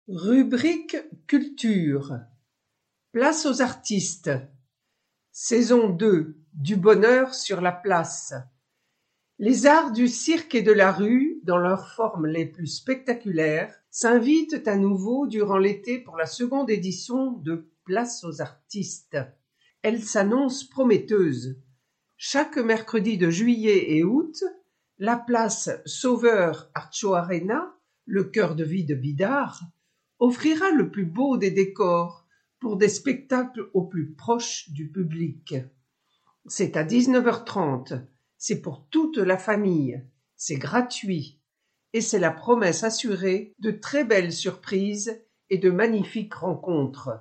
Rubrique culture. Place aux artistes. Saison 2. Du bonheur sur la place. Les arts du cirque et de la rue, dans leurs formes les plus spectaculaires, s'invitent à nouveau durant l'été pour la seconde édition de Place aux artistes. Elle s'annonce prometteuse. Chaque mercredi de juillet et août, la place Sauveur Archo Arena, le cœur de vie de Bidart, offrira le plus beau des décors pour des spectacles au plus proche du public. C'est à 19h30, c'est pour toute la famille, c'est gratuit et c'est la promesse assurée de très belles surprises et de magnifiques rencontres.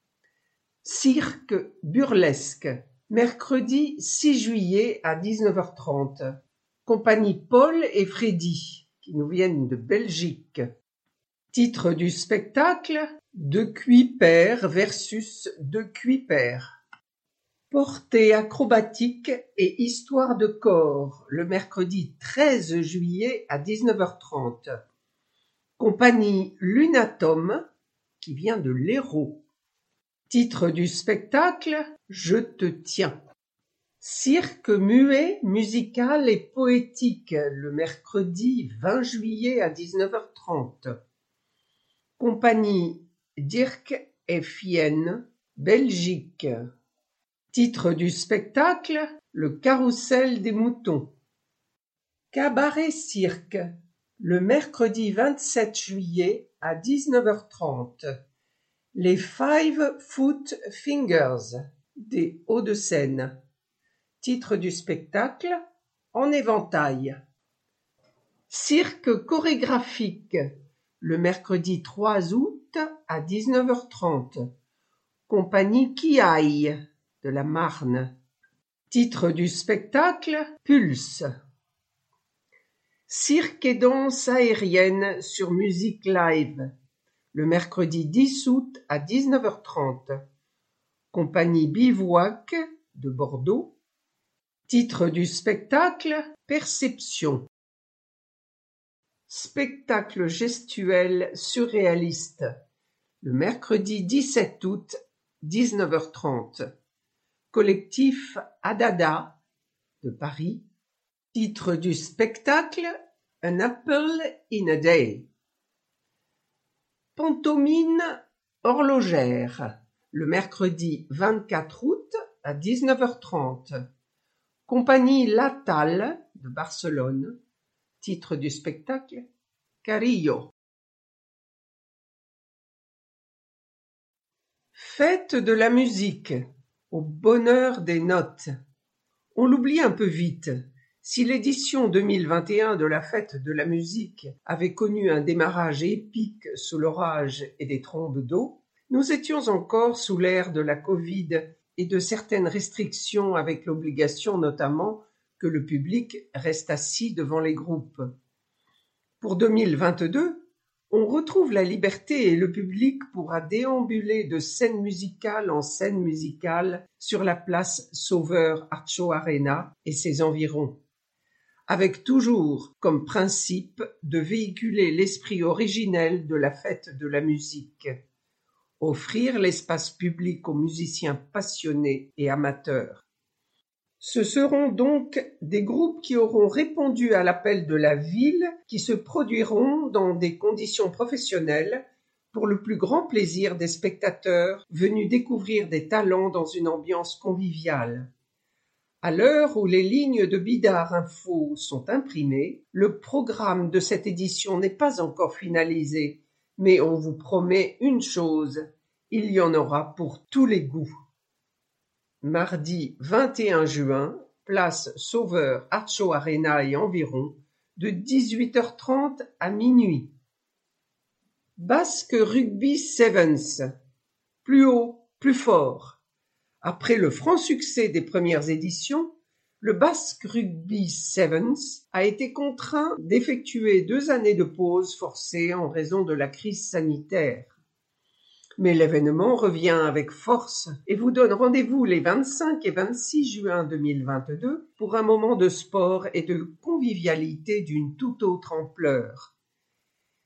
Cirque burlesque, mercredi 6 juillet à 19h30. Compagnie Paul et Freddy, qui nous viennent de Belgique. Titre du spectacle: De Cuypers versus De Cuypers. Portée acrobatique et histoire de corps, le mercredi 13 juillet à 19h30. Compagnie Lunatum, qui vient de l'Hérault. Titre du spectacle: Je te tiens. Cirque muet, musical et poétique, le mercredi 20 juillet à 19h30. Compagnie Dirk et Fienne, Belgique. Titre du spectacle: Le carrousel des moutons. Cabaret cirque, le mercredi 27 juillet à 19h30. Les 5 Foot Fingers, des Hauts-de-Seine. Titre du spectacle: En éventail. Cirque chorégraphique, le mercredi 3 août à 19h30. Compagnie Kiaï de la Marne. Titre du spectacle: Pulse. Cirque et danse aérienne sur musique live, le mercredi 10 août à 19h30. Compagnie Bivouac de Bordeaux. Titre du spectacle: Perception. Spectacle gestuel surréaliste, le mercredi 17 août, 19h30. Collectif Adada de Paris. Titre du spectacle: An Apple in a Day. Pantomime horlogère, le mercredi 24 août à 19h30. Compagnie Latal de Barcelone. Titre du spectacle: Carillo. Fête de la musique, au bonheur des notes. On l'oublie un peu vite. Si l'édition 2021 de la Fête de la musique avait connu un démarrage épique sous l'orage et des trombes d'eau, nous étions encore sous l'ère de la Covid et de certaines restrictions, avec l'obligation notamment que le public reste assis devant les groupes. Pour 2022, on retrouve la liberté et le public pourra déambuler de scène musicale en scène musicale sur la place Sauveur Archo Arena et ses environs, avec toujours comme principe de véhiculer l'esprit originel de la fête de la musique, offrir l'espace public aux musiciens passionnés et amateurs. Ce seront donc des groupes qui auront répondu à l'appel de la ville, qui se produiront dans des conditions professionnelles pour le plus grand plaisir des spectateurs venus découvrir des talents dans une ambiance conviviale. À l'heure où les lignes de Bidart Info sont imprimées, le programme de cette édition n'est pas encore finalisé, mais on vous promet une chose, il y en aura pour tous les goûts. Mardi 21 juin, place Sauveur Archo Arena et environ, de 18h30 à minuit. Basque Rugby Sevens, plus haut, plus fort. Après le franc succès des premières éditions, le Basque Rugby Sevens a été contraint d'effectuer 2 années de pause forcée en raison de la crise sanitaire. Mais l'événement revient avec force et vous donne rendez-vous les 25 et 26 juin 2022 pour un moment de sport et de convivialité d'une toute autre ampleur.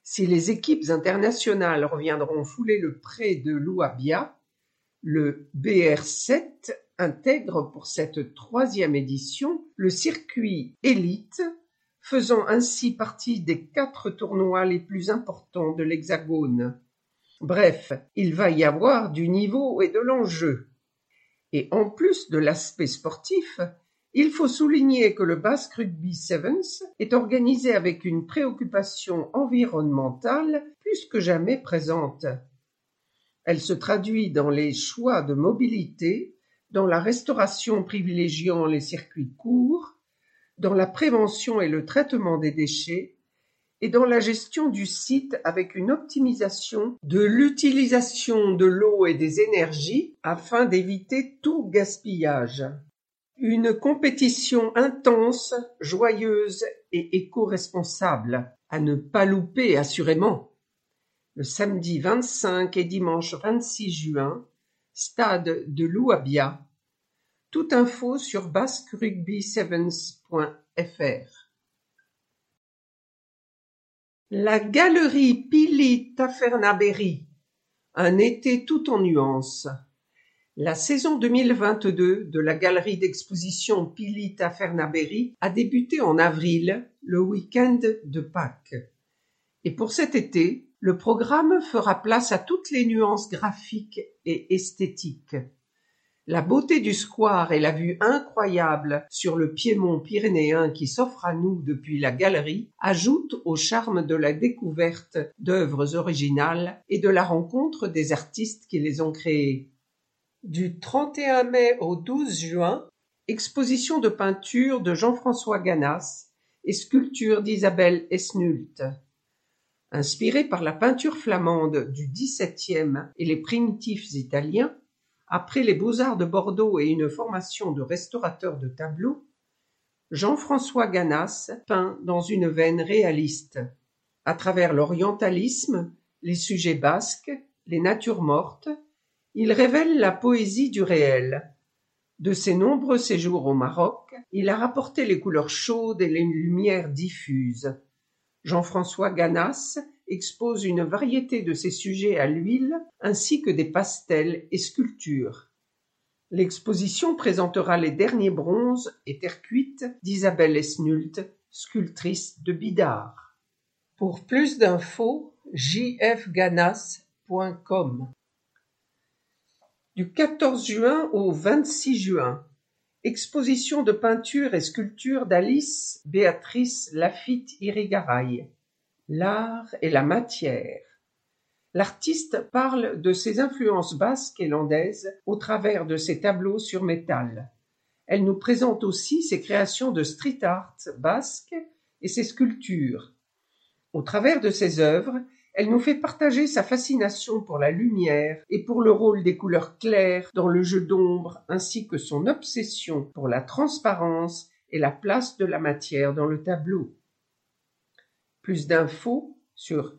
Si les équipes internationales reviendront fouler le pré de l'Ouabia, le BR7 intègre pour cette 3e édition le circuit élite, faisant ainsi partie des 4 tournois les plus importants de l'Hexagone. Bref, il va y avoir du niveau et de l'enjeu. Et en plus de l'aspect sportif, il faut souligner que le Basque Rugby Sevens est organisé avec une préoccupation environnementale plus que jamais présente. Elle se traduit dans les choix de mobilité, dans la restauration privilégiant les circuits courts, dans la prévention et le traitement des déchets, et dans la gestion du site avec une optimisation de l'utilisation de l'eau et des énergies afin d'éviter tout gaspillage. Une compétition intense, joyeuse et éco-responsable, à ne pas louper assurément. Le samedi 25 et dimanche 26 juin, stade de l'Ouabia. Toute info sur basquerugbysevens.fr. La galerie Pili Tafernabéry, un été tout en nuances. La saison 2022 de la galerie d'exposition Pili Tafernabéry a débuté en avril, le week-end de Pâques. Et pour cet été, le programme fera place à toutes les nuances graphiques et esthétiques. La beauté du square et la vue incroyable sur le piémont pyrénéen qui s'offre à nous depuis la galerie ajoutent au charme de la découverte d'œuvres originales et de la rencontre des artistes qui les ont créées. Du 31 mai au 12 juin, exposition de peinture de Jean-François Ganas et sculpture d'Isabelle Esnult. Inspiré par la peinture flamande du XVIIe et les primitifs italiens, après les Beaux-Arts de Bordeaux et une formation de restaurateur de tableaux, Jean-François Ganas peint dans une veine réaliste. À travers l'orientalisme, les sujets basques, les natures mortes, il révèle la poésie du réel. De ses nombreux séjours au Maroc, il a rapporté les couleurs chaudes et les lumières diffuses. Jean-François Ganas expose une variété de ses sujets à l'huile ainsi que des pastels et sculptures. L'exposition présentera les derniers bronzes et terre cuite d'Isabelle Esnult, sculptrice de Bidart. Pour plus d'infos, jfganas.com. Du 14 juin au 26 juin, exposition de peinture et sculpture d'Alice Béatrice Lafitte-Irigaray. L'art et la matière. L'artiste parle de ses influences basques et landaises au travers de ses tableaux sur métal. Elle nous présente aussi ses créations de street art basque et ses sculptures. Au travers de ses œuvres, elle nous fait partager sa fascination pour la lumière et pour le rôle des couleurs claires dans le jeu d'ombre ainsi que son obsession pour la transparence et la place de la matière dans le tableau. Plus d'infos sur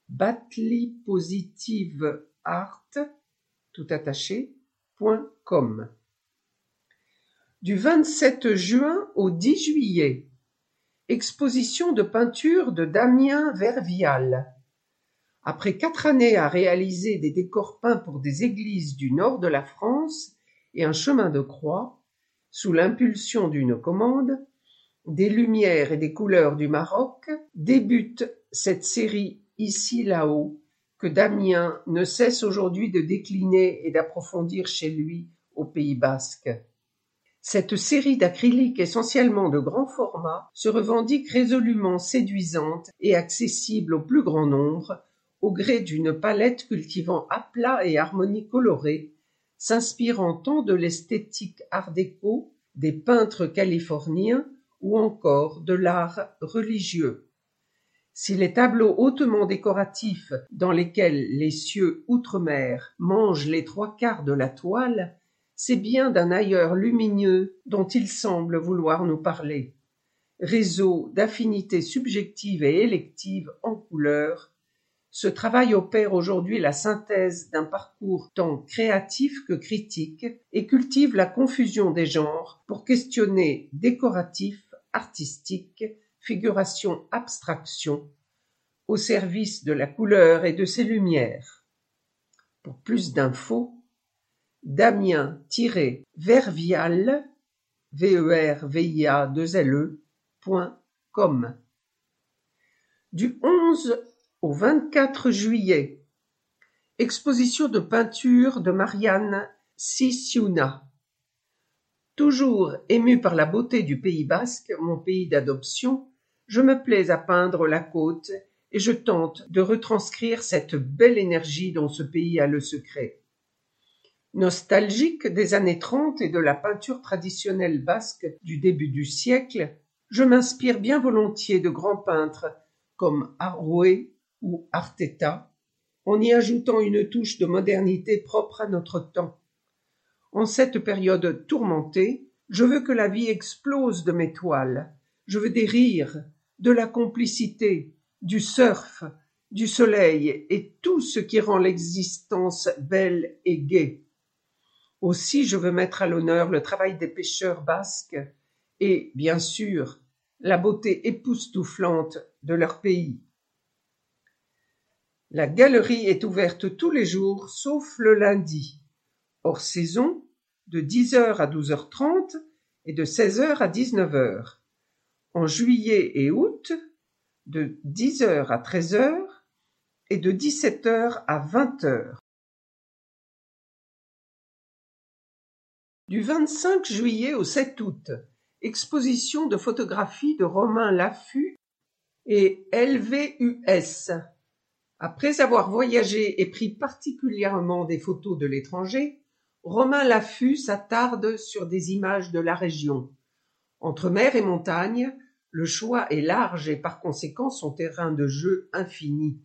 batlipositiveart.com. Du 27 juin au 10 juillet, exposition de peinture de Damien Vervial. Après 4 années à réaliser des décors peints pour des églises du nord de la France et un chemin de croix, sous l'impulsion d'une commande, des lumières et des couleurs du Maroc, débute cette série Ici là-haut que Damien ne cesse aujourd'hui de décliner et d'approfondir chez lui au Pays basque. Cette série d'acryliques essentiellement de grand format se revendique résolument séduisante et accessible au plus grand nombre, au gré d'une palette cultivant aplat et harmonie colorée, s'inspirant tant de l'esthétique art déco des peintres californiens ou encore de l'art religieux. Si les tableaux hautement décoratifs dans lesquels les cieux outre-mer mangent les 3/4 de la toile, c'est bien d'un ailleurs lumineux dont il semble vouloir nous parler. Réseau d'affinités subjectives et électives en couleurs, ce travail opère aujourd'hui la synthèse d'un parcours tant créatif que critique et cultive la confusion des genres pour questionner décoratif, artistique, figuration, abstraction, au service de la couleur et de ses lumières. Pour plus d'infos, Damien-Vervial, vervia2le.com. Du 11 au 24 juillet, exposition de peinture de Marianne Sisiuna. Toujours ému par la beauté du Pays basque, mon pays d'adoption, je me plais à peindre la côte et je tente de retranscrire cette belle énergie dont ce pays a le secret. Nostalgique des années 30 et de la peinture traditionnelle basque du début du siècle, je m'inspire bien volontiers de grands peintres comme Arouet ou Arteta, en y ajoutant une touche de modernité propre à notre temps. En cette période tourmentée, je veux que la vie explose de mes toiles. Je veux des rires, de la complicité, du surf, du soleil et tout ce qui rend l'existence belle et gaie. Aussi, je veux mettre à l'honneur le travail des pêcheurs basques et, bien sûr, la beauté époustouflante de leur pays. La galerie est ouverte tous les jours, sauf le lundi. Hors saison, de 10h à 12h30 et de 16h à 19h. En juillet et août, de 10h à 13h et de 17h à 20h. Du 25 juillet au 7 août, exposition de photographies de Romain Laffut et LVUS. Après avoir voyagé et pris particulièrement des photos de l'étranger, Romain Laffut s'attarde sur des images de la région. Entre mer et montagne, le choix est large et par conséquent son terrain de jeu infini.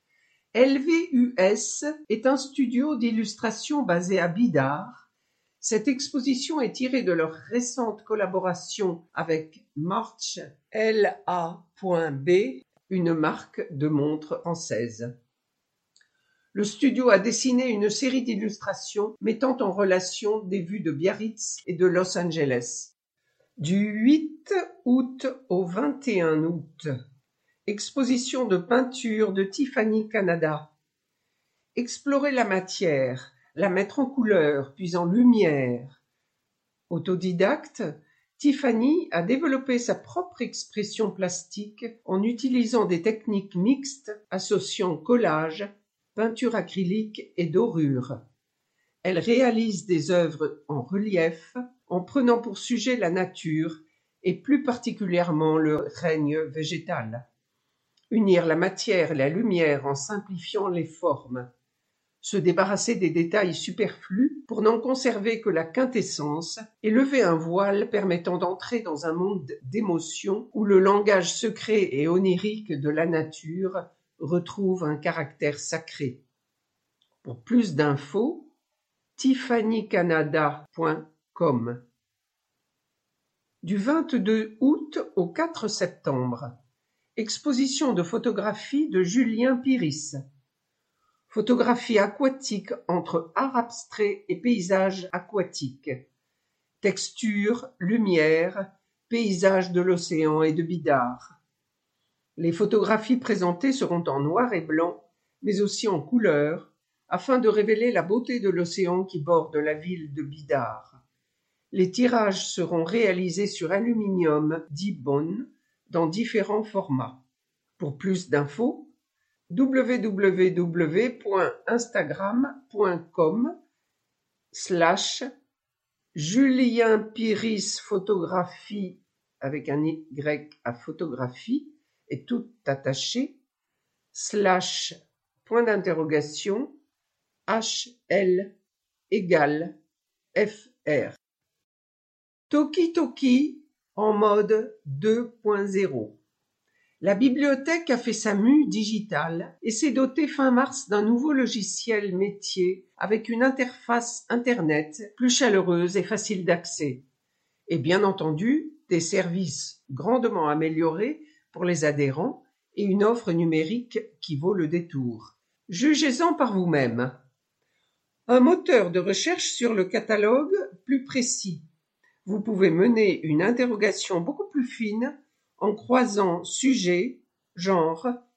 LVUS est un studio d'illustration basé à Bidart. Cette exposition est tirée de leur récente collaboration avec March LA.B, une marque de montres française. Le studio a dessiné une série d'illustrations mettant en relation des vues de Biarritz et de Los Angeles. Du 8 août au 21 août, exposition de peinture de Tiffany Canada. Explorer la matière, la mettre en couleur, puis en lumière. Autodidacte, Tiffany a développé sa propre expression plastique en utilisant des techniques mixtes associant collage, peinture acrylique et dorure. Elle réalise des œuvres en relief en prenant pour sujet la nature et plus particulièrement le règne végétal. Unir la matière et la lumière en simplifiant les formes. Se débarrasser des détails superflus pour n'en conserver que la quintessence et lever un voile permettant d'entrer dans un monde d'émotions où le langage secret et onirique de la nature retrouve un caractère sacré. Pour plus d'infos, tiffanycanada.com. Du 22 août au 4 septembre, exposition de photographies de Julien Piris. Photographie aquatique entre art abstrait et paysage aquatique. Texture, lumière, paysage de l'océan et de Bidart. Les photographies présentées seront en noir et blanc, mais aussi en couleur, afin de révéler la beauté de l'océan qui borde la ville de Bidart. Les tirages seront réalisés sur aluminium Dibond dans différents formats. Pour plus d'infos, www.instagram.com/Julien Piris photographie avec un Y à photographie et tout attaché /HL =FR. Toki Toki en mode 2.0. La bibliothèque a fait sa mue digitale et s'est dotée fin mars d'un nouveau logiciel métier avec une interface Internet plus chaleureuse et facile d'accès. Et bien entendu, des services grandement améliorés pour les adhérents et une offre numérique qui vaut le détour. Jugez-en par vous-même. Un moteur de recherche sur le catalogue plus précis. Vous pouvez mener une interrogation beaucoup plus fine en croisant sujet, genre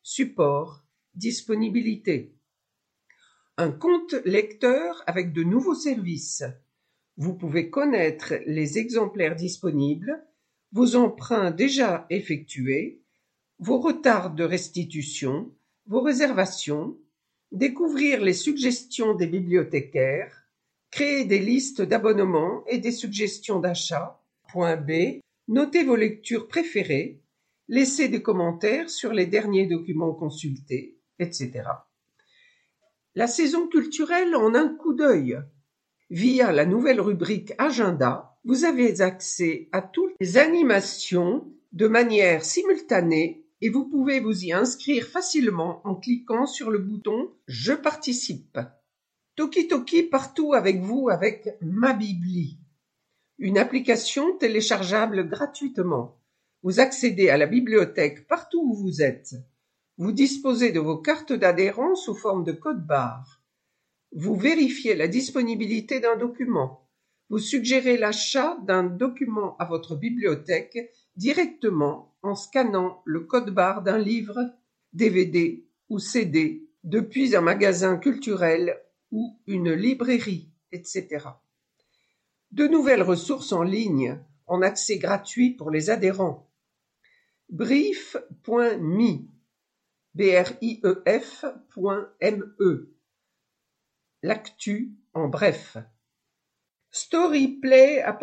support, disponibilité. Un compte lecteur avec de nouveaux services. Vous pouvez connaître les exemplaires disponibles, vos emprunts déjà effectués, vos retards de restitution, vos réservations, découvrir les suggestions des bibliothécaires, créer des listes d'abonnements et des suggestions d'achat. Point B. Notez vos lectures préférées, laissez des commentaires sur les derniers documents consultés, etc. La saison culturelle en un coup d'œil. Via la nouvelle rubrique Agenda, vous avez accès à toutes les animations de manière simultanée et vous pouvez vous y inscrire facilement en cliquant sur le bouton « Je participe ». Toki partout avec vous avec MaBibli, une application téléchargeable gratuitement. Vous accédez à la bibliothèque partout où vous êtes. Vous disposez de vos cartes d'adhérent sous forme de code-barre. Vous vérifiez la disponibilité d'un document. Vous suggérez l'achat d'un document à votre bibliothèque directement en scannant le code-barre d'un livre, DVD ou CD depuis un magasin culturel ou une librairie, etc. De nouvelles ressources en ligne en accès gratuit pour les adhérents. Brief.me brief.me L'actu en bref. Storyplay_R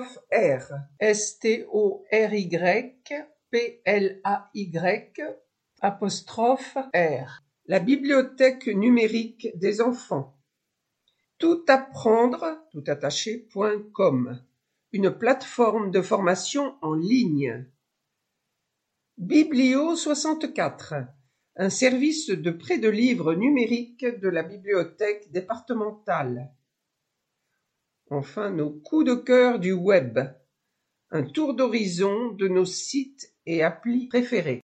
STORYPLAY_R La bibliothèque numérique des enfants. toutaprendre.com Une plateforme de formation en ligne. Biblio64 un service de prêt de livres numériques de la bibliothèque départementale. Enfin, nos coups de cœur du web. Un tour d'horizon de nos sites et applis préférés.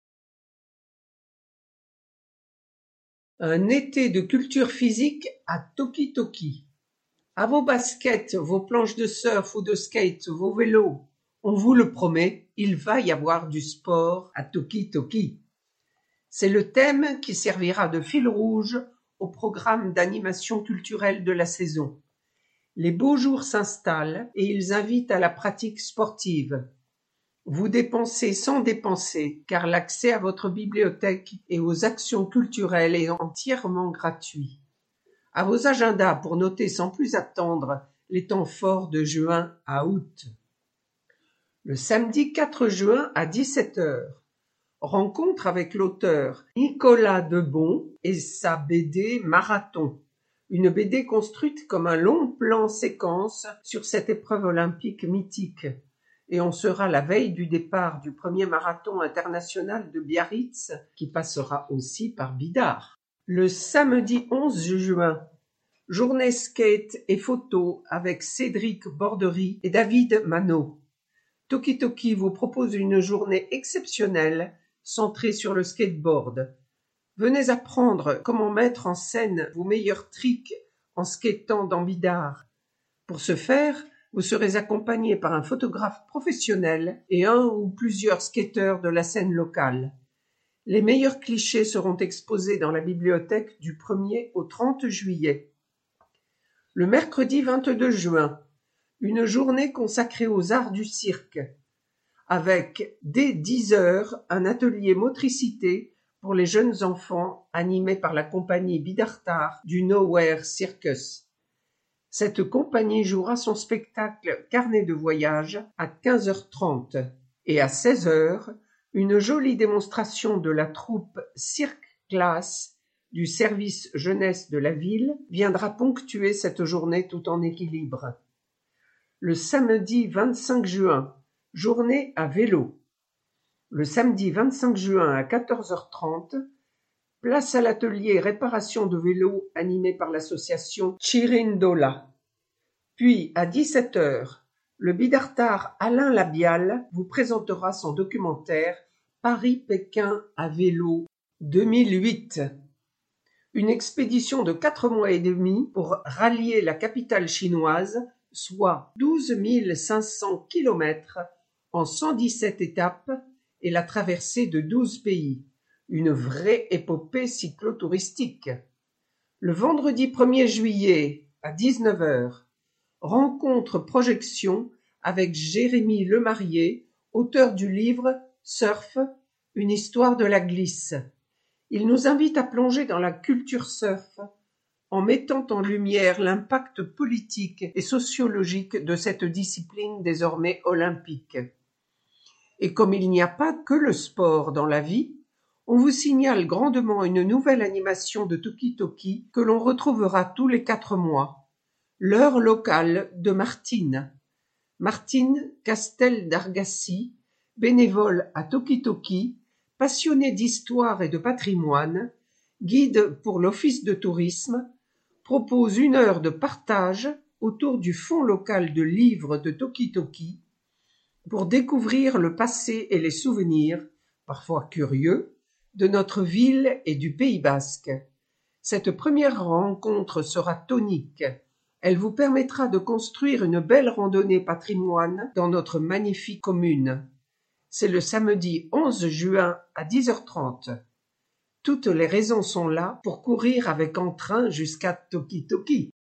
Un été de culture physique à Toki. À vos baskets, vos planches de surf ou de skate, vos vélos, on vous le promet, il va y avoir du sport à Toki. C'est le thème qui servira de fil rouge au programme d'animation culturelle de la saison. Les beaux jours s'installent et ils invitent à la pratique sportive. Vous dépensez sans dépenser, car l'accès à votre bibliothèque et aux actions culturelles est entièrement gratuit. À vos agendas pour noter sans plus attendre les temps forts de juin à août. Le samedi 4 juin à 17h. Rencontre avec l'auteur Nicolas Debon et sa BD Marathon, une BD construite comme un long plan séquence sur cette épreuve olympique mythique. Et on sera la veille du départ du premier marathon international de Biarritz, qui passera aussi par Bidart. Le samedi 11 juin, journée skate et photo avec Cédric Bordery et David Manot. Toki vous propose une journée exceptionnelle centrée sur le skateboard. Venez apprendre comment mettre en scène vos meilleurs tricks en skatant dans Bidart. Pour ce faire, vous serez accompagné par un photographe professionnel et un ou plusieurs skateurs de la scène locale. Les meilleurs clichés seront exposés dans la bibliothèque du 1er au 30 juillet. Le mercredi 22 juin, une journée consacrée aux arts du cirque, avec dès 10h un atelier motricité pour les jeunes enfants animé par la compagnie Bidartar du Nowhere Circus. Cette compagnie jouera son spectacle Carnet de voyage à 15h30 et à 16h, une jolie démonstration de la troupe Cirque Classe du service jeunesse de la ville viendra ponctuer cette journée tout en équilibre. Le samedi 25 juin, journée à vélo. Le samedi 25 juin à 14h30, place à l'atelier réparation de vélos animé par l'association Chirindola. Puis à 17h, le Bidartar Alain Labial vous présentera son documentaire Paris-Pékin à vélo 2008. Une expédition de 4 mois et demi pour rallier la capitale chinoise, soit 12 500 km en 117 étapes et la traversée de 12 pays. une vraie épopée cyclotouristique. Le vendredi 1er juillet à 19h, rencontre-projection avec Jérémy Lemarié, auteur du livre Surf, une histoire de la glisse. Il nous invite à plonger dans la culture surf en mettant en lumière l'impact politique et sociologique de cette discipline désormais olympique. Et comme il n'y a pas que le sport dans la vie, on vous signale grandement une nouvelle animation de Toki Toki que l'on retrouvera tous les 4 mois. L'heure locale de Martine. Martine Castel d'Argassi, bénévole à Toki Toki, passionnée d'histoire et de patrimoine, guide pour l'office de tourisme, propose 1 heure de partage autour du fonds local de livres de Toki Toki pour découvrir le passé et les souvenirs, parfois curieux, de notre ville et du Pays basque. Cette première rencontre sera tonique. Elle vous permettra de construire une belle randonnée patrimoine dans notre magnifique commune. C'est le samedi 11 juin à 10h30. Toutes les raisons sont là pour courir avec entrain jusqu'à Toki Toki.